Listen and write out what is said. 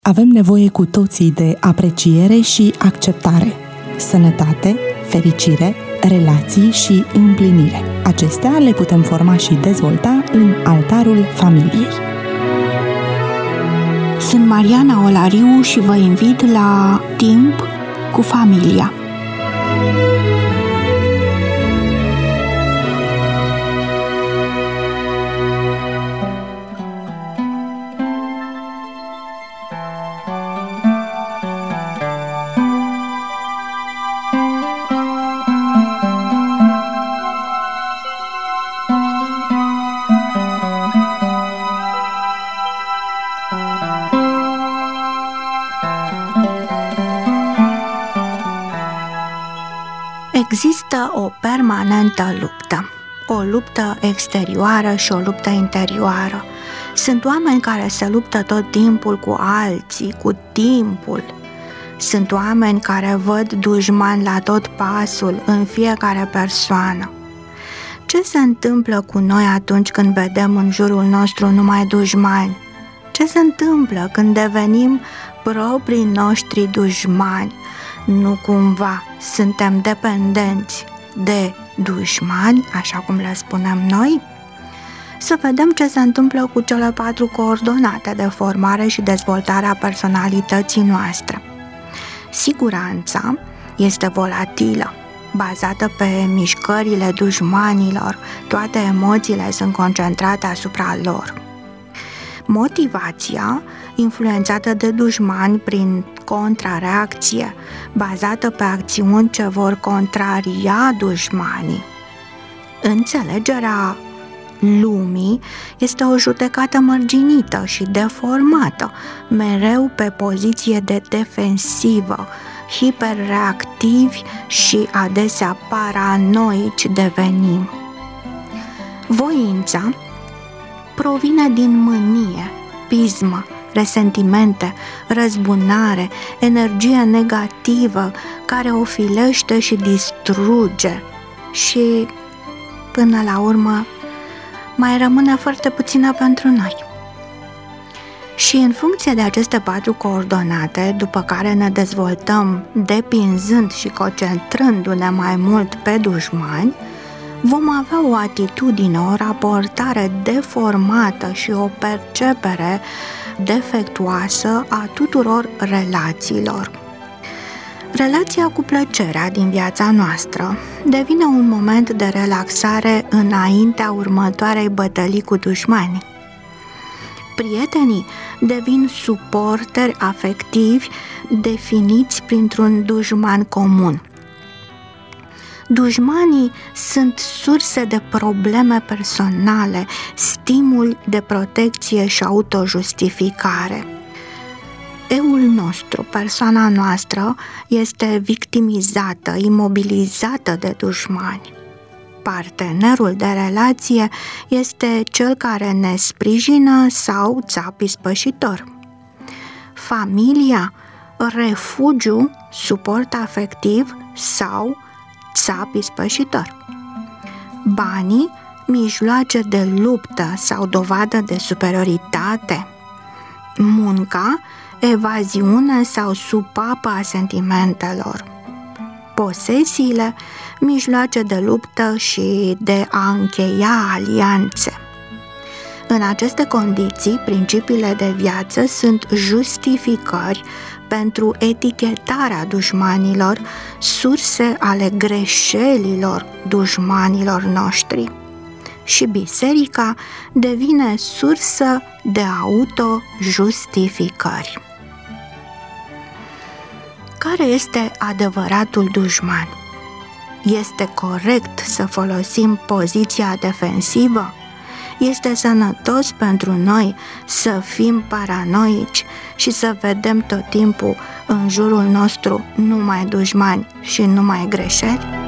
Avem nevoie cu toții de apreciere și acceptare, sănătate, fericire, relații și împlinire. Acestea le putem forma și dezvolta în altarul familiei. Sunt Mariana Olariu și vă invit la Timp cu familia. Există o permanentă luptă, o luptă exterioară și o luptă interioară. Sunt oameni care se luptă tot timpul cu alții, cu timpul. Sunt oameni care văd dușmani la tot pasul, în fiecare persoană. Ce se întâmplă cu noi atunci când vedem în jurul nostru numai dușmani? Ce se întâmplă când devenim proprii noștri dușmani? Nu cumva suntem dependenți de dușmani, așa cum le spunem noi? Să vedem ce se întâmplă cu cele 4 coordonate de formare și dezvoltare a personalității noastre. Siguranța este volatilă, bazată pe mișcările dușmanilor, toate emoțiile sunt concentrate asupra lor. Motivația, influențată de dușmani prin contrareacție, bazată pe acțiuni ce vor contraria dușmanii. Înțelegerea lumii este o judecată mărginită și deformată, mereu pe poziție de defensivă, hiperreactivi și adesea paranoici devenim. Voința provine din mânie, pismă, resentimente, răzbunare, energie negativă care o filește și distruge și, până la urmă, mai rămâne foarte puțină pentru noi. Și în funcție de aceste 4 coordonate, după care ne dezvoltăm depinzând și concentrându-ne mai mult pe dușmani, vom avea o atitudine, o raportare deformată și o percepere defectuoasă a tuturor relațiilor. Relația cu plăcerea din viața noastră devine un moment de relaxare înaintea următoarei bătălii cu dușmanii. Prietenii devin suporteri afectivi definiți printr-un dușman comun. Dușmanii sunt surse de probleme personale, stimuli de protecție și autojustificare. Eul nostru, persoana noastră, este victimizată, imobilizată de dușmani. Partenerul de relație este cel care ne sprijină sau țap ispășitor. Familia, refugiu, suport afectiv sau țap ispășitor. Banii, mijloace de luptă sau dovadă de superioritate. Munca, evaziune sau supapă a sentimentelor. Posesiile, mijloace de luptă și de a încheia alianțe. În aceste condiții, principiile de viață sunt justificări pentru etichetarea dușmanilor, surse ale greșelilor dușmanilor noștri. Și biserica devine sursă de autojustificări. Care este adevăratul dușman? Este corect să folosim poziția defensivă? Este sănătos pentru noi să fim paranoici și să vedem tot timpul în jurul nostru numai dușmani și numai greșeli?